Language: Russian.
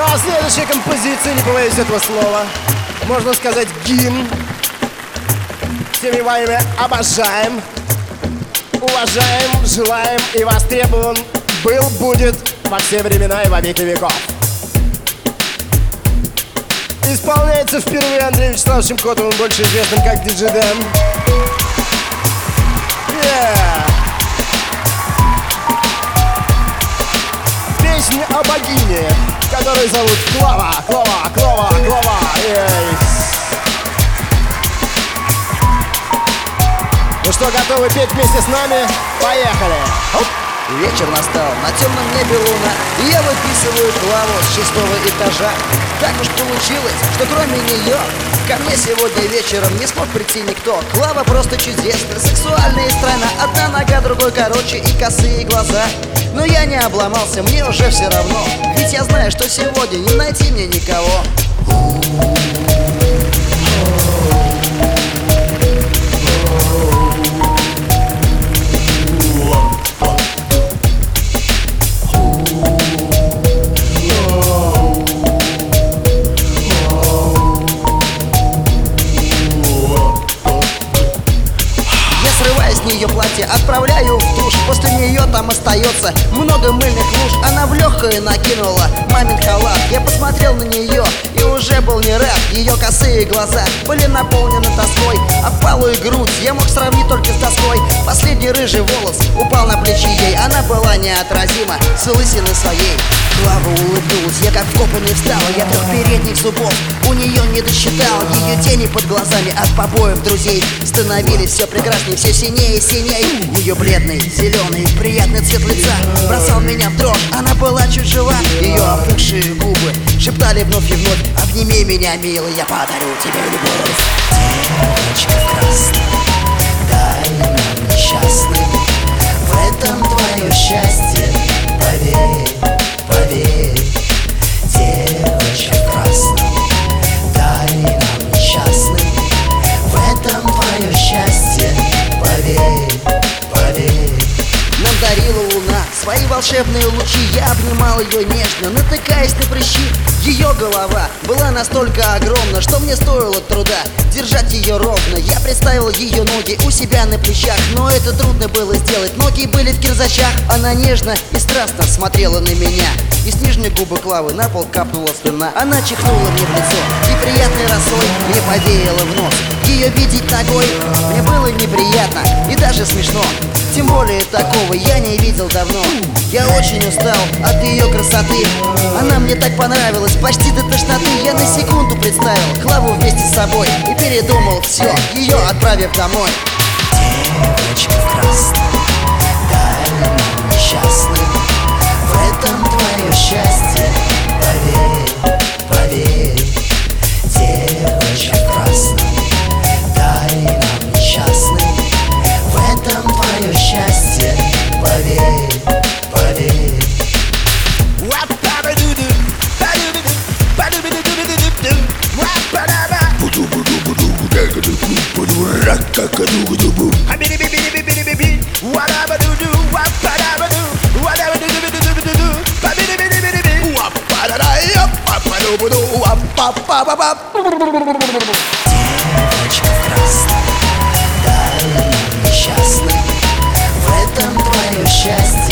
А следующая композиция, не побоюсь этого слова, можно сказать гимн. Всеми вами обожаем, уважаем, желаем и востребован был, будет во все времена и во веки веков. Исполняется впервые Андреем Вячеславовичем Котовым, больше известным как Диджей Дэн. Песня о богине, которую зовут Клава. Ну что, готовы петь вместе с нами? Поехали! Оп! Вечер настал, на темном небе луна, и я выписываю Клаву с 6-го этажа. Так уж получилось, что кроме нее ко мне сегодня вечером не смог прийти никто. Клава просто чудесная, сексуальная и стройна. Одна нога, другой короче и косые глаза. Но я не обломался, мне уже все равно, ведь я знаю, что сегодня не найти мне никого. Ее платье отправляю в душ. После нее там остается много мыльных луж. Она в легкое накинула мамин халат. Я посмотрел на нее и уже был не рад. Ее косые глаза были наполнены тоской, а впалую грудь я мог сравнить только с доской. Последний рыжий волос упал на плечи ей. Она была неотразима с лысиной своей. Клава улыбнулась, я как вкопанный встала. Я 3 передних зубов у нее не досчитал. Ее тени под глазами от побоев друзей становились все прекраснее, все синее и синей. Ее бледный, зеленый, приятный цвет лица бросал меня в дрожь. Она была чуть жива, ее опухшие губы шептали вновь и вновь: обними меня, милый, я подарю тебе любовь. Девочка красная, дай нам несчастным в этом твое счастье, поверь, поверь. Девочка красная, дай нам несчастным в этом твое счастье, поверь, поверь. Нам дарила луна свои волшебные лучи. Я обнимал ее нежно, натыкаясь на прыщи. Ее голова была настолько огромна, что мне стоило труда держать ее ровно. Я представил ее ноги у себя на плечах, но это трудно было сделать. Ноги были в кирзачах. Она нежно и страстно смотрела на меня, и с нижней губы Клавы на пол капнула слюна. Она чихнула мне в лицо, и приятной росой мне повеяло в нос. Ее видеть ногой мне было неприятно и даже смешно. Тем более такого я не видел давно. Я очень устал от ее красоты. Она мне так понравилась, почти до тошноты. Я на секунду представил Клаву вместе с собой и передумал все, ее отправив домой. Девочка красная, дай нам несчастным в этом твое счастье, поверь, поверь. Девочка красная, дай нам несчастным в этом твое счастье, поверь, поверь. Девочка красная, дай нам несчастным в этом твое счастье.